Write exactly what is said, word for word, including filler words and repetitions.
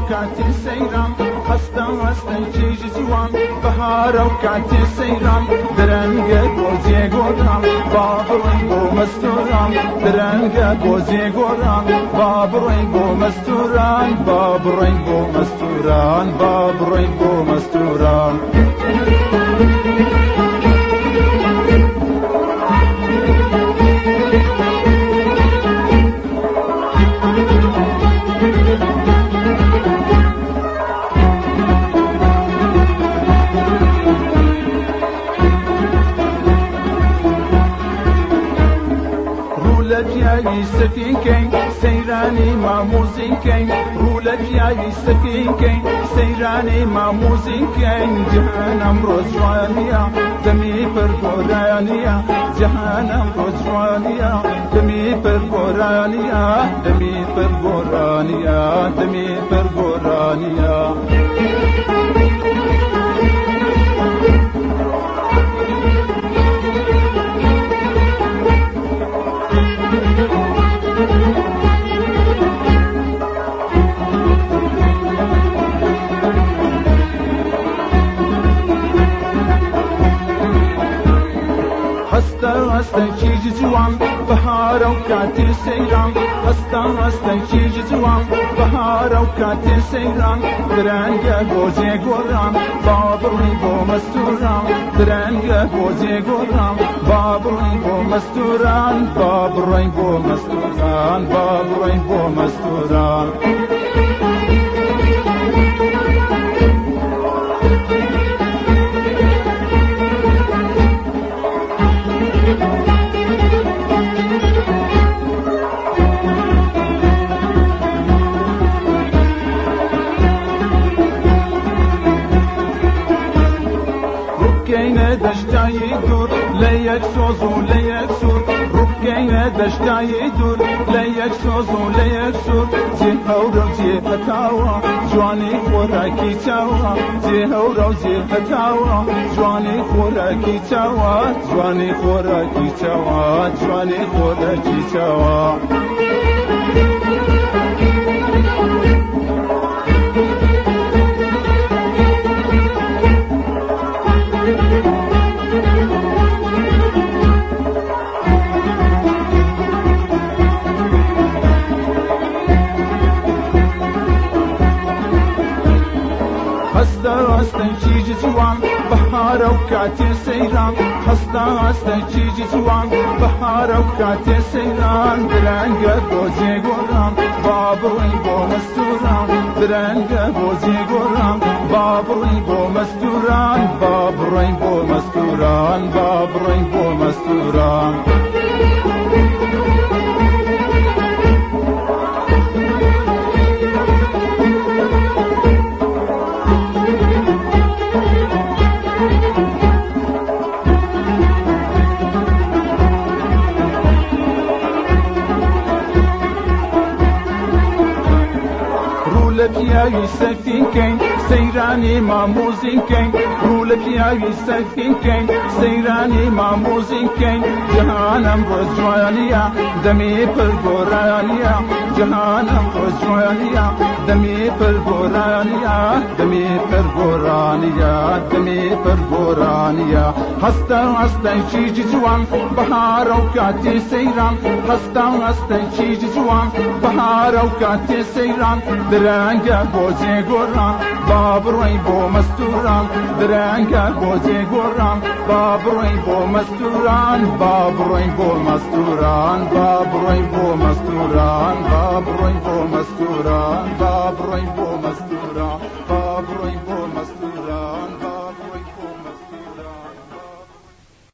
وكاتي سيران هستا هستا جيج جوان بهارا وكاتي سيران درنگا گوزي گوران بابروي بو مستوران درنگا گوزي گوران بابروي بو مستوران بابروي بو مستوران بابروي بو مستوران رولجياي سفينكين سيراني ماموزينكين رولجياي سفينكين سيراني ماموزينكين جهنم رجوانيا دمي برقرانيا جهنم رجوانيا دمي برقرانيا دمي برقرانيا دمي برقرانيا هستا هستا چیج جوان بهارا وكاتي سيران هستا هستا چیج جوان بهارا وكاتي سيران درنگا گوزي گوران بابروي بو مستوران درنگا گوزي گوران بابروي بو مستوران بابروي بو مستوران بابروي بو مستوران ركينا دشتاي دور ليك سوزو ليك سور ركينا دشتاي دور ليك سوزو ليك سور زي هورو زي هتاوا جواني خوراكي تاوا زي هورو زي هتاوا جواني خوراكي تاوا جواني خوراكي تاوا جواني خوراكي تاوا هستا هستا چیج جوان بهارا وكاتي سيران هستا هستا چیج جوان بهارا وكاتي سيران درنگا گوزي گوران بابروي بو مستوران درنگا گوزي گوران بابروي بو مستوران بابروي بو مستوران بابروي بو مستوران رولجياي سفينكين سيراني ماموزينكين رولجياي سفينكين سيراني ماموزينكين جهنم رجوانيا دمي برقرانيا جهنم رجوانيا دمي برقرانيا دمي برقرانيا دمي برقرانيا هستا هستا چیج جوان بهارا وكاتي سيران هستا هستا چیج جوان بهارا وكاتي سيران درنگا گوزي گوران بابروي بو مستوران درنگا گوزي گوران بابروي بو مستوران بابروي بو مستوران بابروي بو مستوران بابروي بو مستوران بابروي بو مستوران